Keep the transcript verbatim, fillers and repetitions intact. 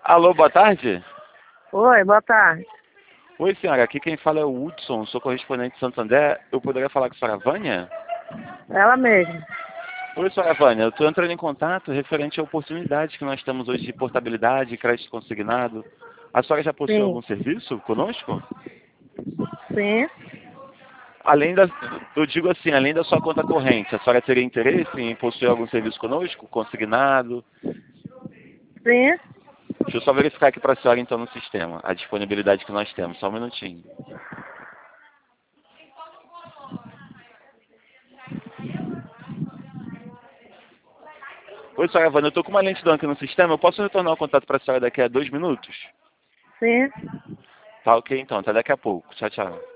Alô, boa tarde? Oi, boa tarde. Oi, senhora. Aqui quem fala é o Hudson, sou correspondente de Santander. Eu poderia falar com a senhora Vânia? Ela mesma. Oi, senhora Vânia. Eu estou entrando em contato referente à oportunidade que nós temos hoje de portabilidade e crédito consignado. A senhora já possui Sim, algum serviço conosco? sim, Além da, eu digo assim, além da sua conta corrente, a senhora teria interesse em possuir algum serviço conosco, consignado? sim. Deixa eu só verificar aqui para a senhora então no sistema, a disponibilidade que nós temos. Só um minutinho. Oi, senhora Vânia, eu estou com uma lentidão aqui no sistema. Eu posso retornar o contato para a senhora daqui a dois minutos? Sim. Tá ok então, até daqui a pouco. Tchau, tchau.